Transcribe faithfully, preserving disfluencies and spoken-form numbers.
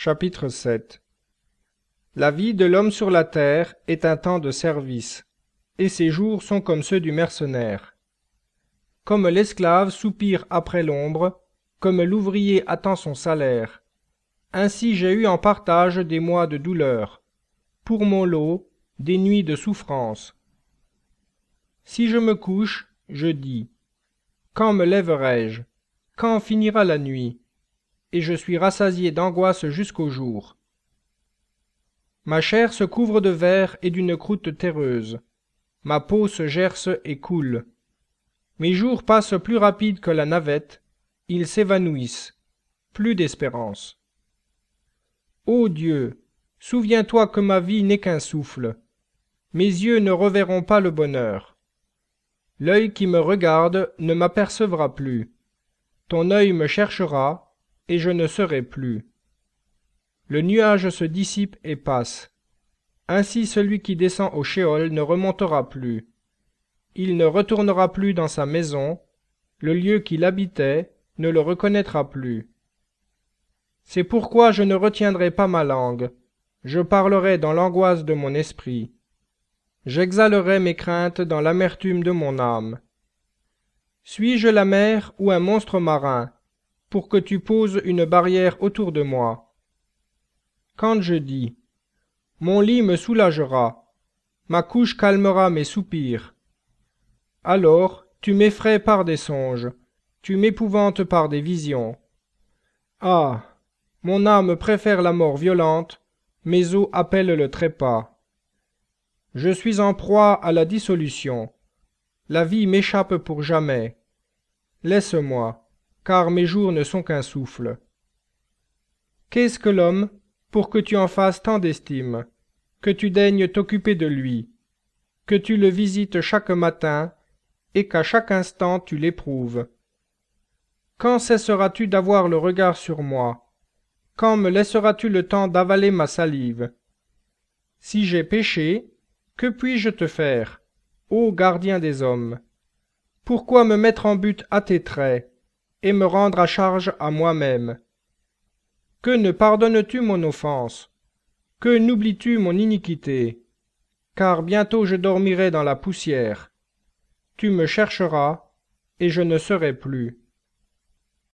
Chapitre sept. La vie de l'homme sur la terre est un temps de service, et ses jours sont comme ceux du mercenaire. Comme l'esclave soupire après l'ombre, comme l'ouvrier attend son salaire, ainsi j'ai eu en partage des mois de douleur, pour mon lot, des nuits de souffrance. Si je me couche, je dis, quand me lèverai-je? Quand finira la nuit? Et je suis rassasié d'angoisse jusqu'au jour. Ma chair se couvre de verre et d'une croûte terreuse. Ma peau se gerce et coule. Mes jours passent plus rapides que la navette, ils s'évanouissent. Plus d'espérance. Ô Dieu, souviens-toi que ma vie n'est qu'un souffle. Mes yeux ne reverront pas le bonheur. L'œil qui me regarde ne m'apercevra plus. Ton œil me cherchera, et je ne serai plus. Le nuage se dissipe et passe. Ainsi celui qui descend au Sheol ne remontera plus. Il ne retournera plus dans sa maison, le lieu qu'il habitait ne le reconnaîtra plus. C'est pourquoi je ne retiendrai pas ma langue, je parlerai dans l'angoisse de mon esprit. J'exhalerai mes craintes dans l'amertume de mon âme. Suis-je la mer ou un monstre marin, pour que tu poses une barrière autour de moi? Quand je dis, mon lit me soulagera, ma couche calmera mes soupirs, alors tu m'effraies par des songes, tu m'épouvantes par des visions. Ah, mon âme préfère la mort violente, mes os appellent le trépas. Je suis en proie à la dissolution, la vie m'échappe pour jamais. Laisse-moi, car mes jours ne sont qu'un souffle. Qu'est-ce que l'homme, pour que tu en fasses tant d'estime, que tu daignes t'occuper de lui, que tu le visites chaque matin, et qu'à chaque instant tu l'éprouves? Quand cesseras-tu d'avoir le regard sur moi? Quand me laisseras-tu le temps d'avaler ma salive? Si j'ai péché, que puis-je te faire, ô gardien des hommes? Pourquoi me mettre en butte à tes traits, et me rendre à charge à moi-même? Que ne pardonnes-tu mon offense? Que n'oublies-tu mon iniquité? Car bientôt je dormirai dans la poussière. Tu me chercheras, et je ne serai plus.